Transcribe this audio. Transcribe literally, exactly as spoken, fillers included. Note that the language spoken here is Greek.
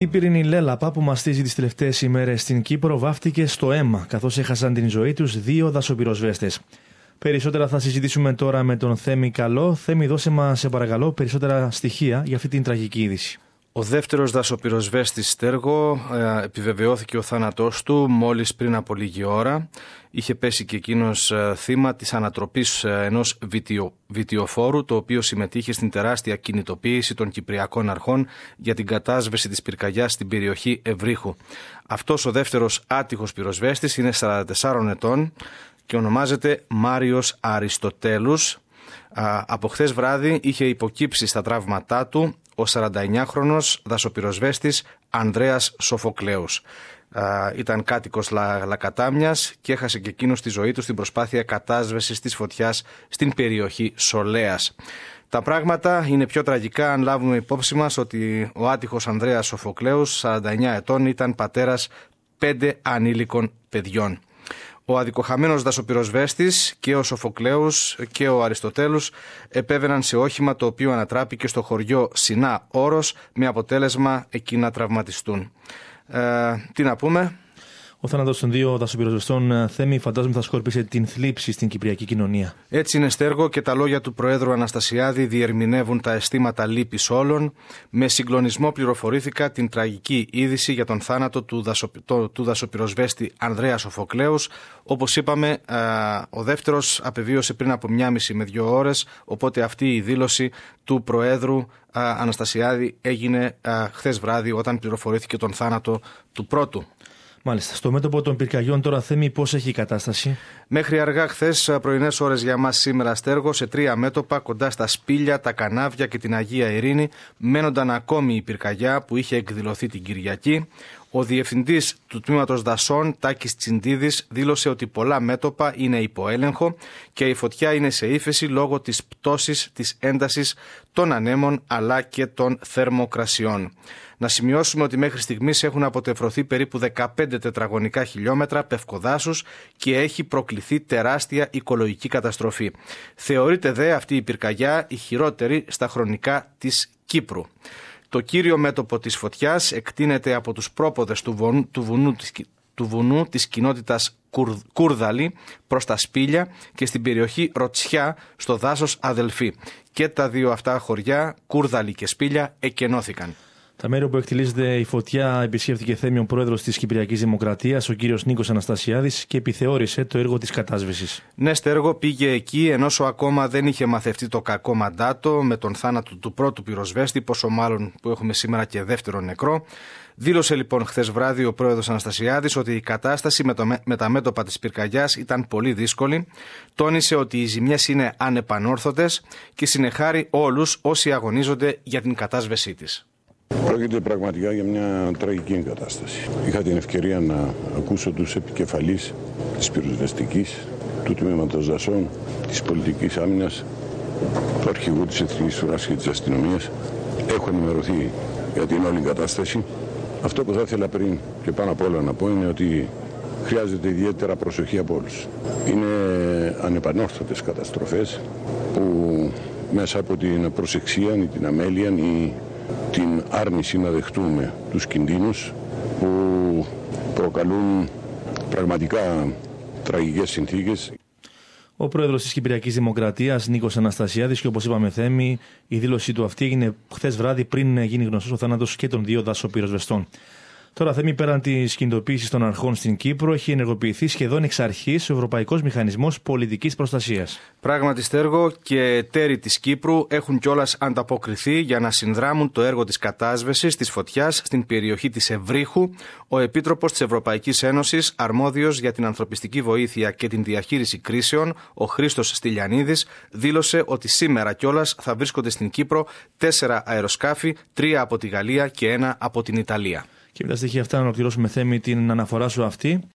Η πυρηνή λέλαπα που μαστίζει τις τελευταίες ημέρες στην Κύπρο βάφτηκε στο αίμα, καθώς έχασαν την ζωή τους δύο δασοπυροσβέστες. Περισσότερα θα συζητήσουμε τώρα με τον Θέμη Καλό. Θέμη, δώσε μας, σε παρακαλώ, περισσότερα στοιχεία για αυτή την τραγική είδηση. Ο δεύτερος δασοπυροσβέστης, Στέργο, επιβεβαιώθηκε ο θάνατός του μόλις πριν από λίγη ώρα. Είχε πέσει και εκείνος θύμα της ανατροπής ενός βιτιο, βιτιοφόρου, το οποίο συμμετείχε στην τεράστια κινητοποίηση των Κυπριακών Αρχών για την κατάσβεση της πυρκαγιάς στην περιοχή Ευρύχου. Αυτός ο δεύτερος άτυχος πυροσβέστης είναι σαράντα τεσσάρων ετών και ονομάζεται Μάριος Αριστοτέλους. Από χθες βράδυ είχε υποκύψει στα τραύματά του ο σαρανταεννιάχρονος δασοπυροσβέστης Ανδρέας Σοφοκλέους. Α, ήταν κάτοικος Λα, Λακατάμιας και έχασε και εκείνος τη ζωή του στην προσπάθεια κατάσβεσης της φωτιάς στην περιοχή Σολέας. Τα πράγματα είναι πιο τραγικά αν λάβουμε υπόψη μας ότι ο άτυχος Ανδρέας Σοφοκλέους, σαράντα εννιά ετών, ήταν πατέρας πέντε ανήλικων παιδιών. Ο αδικοχαμένος δασοπυροσβέστης και ο Σοφοκλέους και ο Αριστοτέλους επέβαιναν σε όχημα το οποίο ανατράπηκε στο χωριό Σινά Όρος με αποτέλεσμα εκεί να τραυματιστούν. Ε, τι να πούμε. Ο θάνατος των δύο δασοπυροσβεστών, Θέμη, φαντάζομαι θα σκόρπισε την θλίψη στην κυπριακή κοινωνία. Έτσι είναι, Στέργο, και τα λόγια του Προέδρου Αναστασιάδη διερμηνεύουν τα αισθήματα λύπης όλων. Με συγκλονισμό πληροφορήθηκα την τραγική είδηση για τον θάνατο του, δασο, το, του δασοπυροσβέστη Ανδρέα Σοφοκλέους. Όπως είπαμε, α, ο δεύτερος απεβίωσε πριν από μία μισή με δύο ώρες, οπότε αυτή η δήλωση του Προέδρου α, Αναστασιάδη έγινε α, χθες βράδυ όταν πληροφορήθηκε τον θάνατο του πρώτου. Μάλιστα. Στο μέτωπο των πυρκαγιών τώρα, Θέμη, πώς έχει η κατάσταση? Μέχρι αργά χθες, πρωινές ώρες για μας σήμερα, Στέργο, σε τρία μέτωπα κοντά στα Σπήλια, τα Κανάβια και την Αγία Ειρήνη μένονταν ακόμη η πυρκαγιά που είχε εκδηλωθεί την Κυριακή. Ο διευθυντής του τμήματος δασών, Τάκης Τσιντίδης, δήλωσε ότι πολλά μέτωπα είναι υπό έλεγχο και η φωτιά είναι σε ύφεση λόγω της πτώσης της έντασης των ανέμων αλλά και των θερμοκρασιών. Να σημειώσουμε ότι μέχρι στιγμής έχουν αποτεφρωθεί περίπου δεκαπέντε τετραγωνικά χιλιόμετρα πευκοδάσους και έχει προκληθεί τεράστια οικολογική καταστροφή. Θεωρείται δε αυτή η πυρκαγιά η χειρότερη στα χρονικά της Κύπρου. Το κύριο μέτωπο της φωτιάς εκτείνεται από τους πρόποδες του βουνού, του βουνού, της, του βουνού της κοινότητας Κουρ, Κούρδαλη προς τα Σπήλια και στην περιοχή Ροτσιά στο δάσος Αδελφή. Και τα δύο αυτά χωριά, Κούρδαλη και Σπήλια, εκενώθηκαν. Τα μέρη όπου εκτιλίζεται η φωτιά επισκέφθηκε, Θέμη, ο πρόεδρος της Κυπριακής Δημοκρατίας, ο κύριος Νίκος Αναστασιάδης, και επιθεώρησε το έργο της κατάσβεσης. Ναι, Στέργο, πήγε εκεί ενώ ακόμα δεν είχε μαθευτεί το κακό μαντάτο με τον θάνατο του πρώτου πυροσβέστη, πόσο μάλλον που έχουμε σήμερα και δεύτερο νεκρό. Δήλωσε λοιπόν χθες βράδυ ο πρόεδρος Αναστασιάδης ότι η κατάσταση με, το, με τα μέτωπα της πυρκαγιάς ήταν πολύ δύσκολη. Τόνισε ότι οι ζημιές είναι ανεπανόρθωτες και συνεχάρει όλους όσοι αγωνίζονται για την κατάσβεσή της. Πρόκειται πραγματικά για μια τραγική εγκατάσταση. Είχα την ευκαιρία να ακούσω τους επικεφαλείς της πυροσβεστικής, του τμήματος δασών, της πολιτικής άμυνας, του αρχηγού της Εθνικής Φρουράς και της αστυνομίας. Έχω ενημερωθεί για την όλη κατάσταση. Αυτό που θα ήθελα πριν και πάνω απ' όλα να πω είναι ότι χρειάζεται ιδιαίτερα προσοχή από όλους. Είναι ανεπανόρθωτες καταστροφές που μέσα από την προσεξία ή την αμέλεια ή την άρνηση να δεχτούμε τους κινδύνους που προκαλούν πραγματικά τραγικές συνθήκες. Ο πρόεδρος της Κυπριακής Δημοκρατίας, Νίκος Αναστασιάδης, και όπως είπαμε, Θέμη, η δήλωση του αυτή έγινε χθες βράδυ πριν γίνει γνωστός ο θάνατος και των δύο δασοπυροσβεστών. Τώρα, Θέμη, πέραν της κινητοποίησης των αρχών στην Κύπρο, έχει ενεργοποιηθεί σχεδόν εξ αρχής ο Ευρωπαϊκός Μηχανισμός Πολιτικής Προστασίας. Πράγματι, Στέργο, και εταίροι της Κύπρου έχουν κιόλας ανταποκριθεί για να συνδράμουν το έργο της κατάσβεσης της φωτιάς στην περιοχή της Ευρύχου. Ο Επίτροπος της Ευρωπαϊκής Ένωσης, αρμόδιος για την ανθρωπιστική βοήθεια και την διαχείριση κρίσεων, ο Χρήστος Στυλιανίδης, δήλωσε ότι σήμερα κιόλας θα βρίσκονται στην Κύπρο τέσσερα αεροσκάφη, τρία από τη Γαλλία και ένα από την Ιταλία. Και με τα στοιχεία αυτά να ολοκληρώσουμε, Θέμη, την αναφορά σου αυτή.